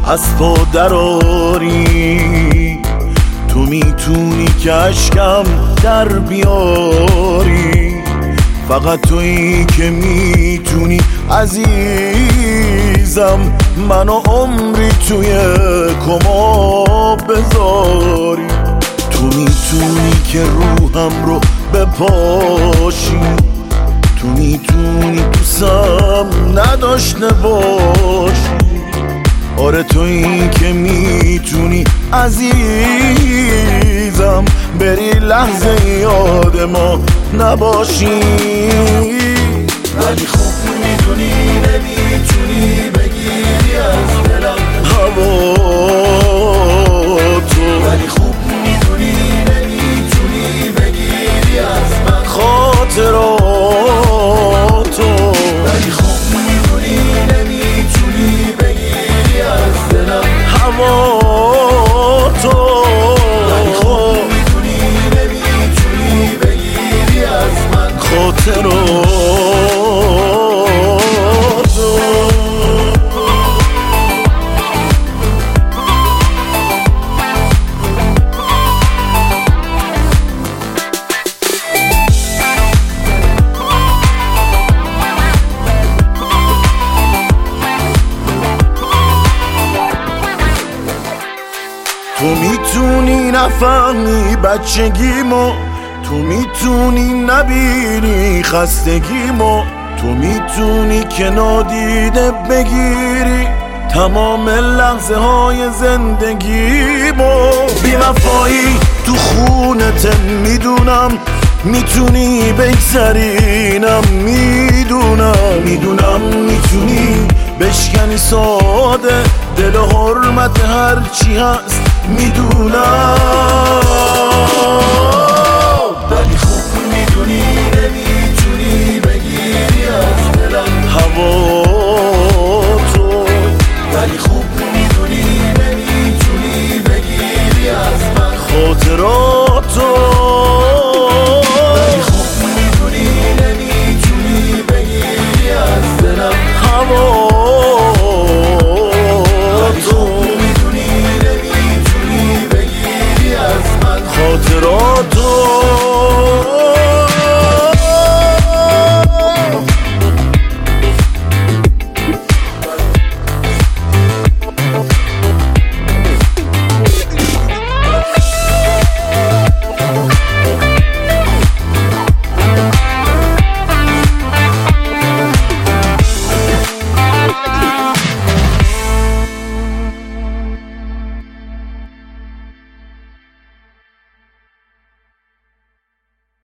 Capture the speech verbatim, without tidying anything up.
از پا دراری. تو میتونی که عشقم در بیاری، فقط تویی که میتونی عزیزم منو عمری توی کما بذاری. تو میتونی که روحم رو بپاشی، تو میتونی دوستم نداشته باشی. آره تویی که میتونی عزیزم بری لحظه یاد ما نباشی. ولی خوب میدونی نمیتونی بگیری از دلم هوا تو، ولی خوب میدونی نمیتونی بگیری از من خاطراتو. ولی خوب میدونی نمیتونی بگیری از دلم هوا تو، ولی خوب میدونی نمیتونی بگیری از من خاطراتو. تو میتونی نفهمی بچگیمو، تو میتونی نبینی خستگیمو، تو میتونی که نادیده بگیری تمام لحظه های زندگیمو. بی وفایی تو خونت میدونم، میتونی بگذرینم میدونم، میدونم میتونی بشکنی ساده دل و حرمت هرچی هست میدونم.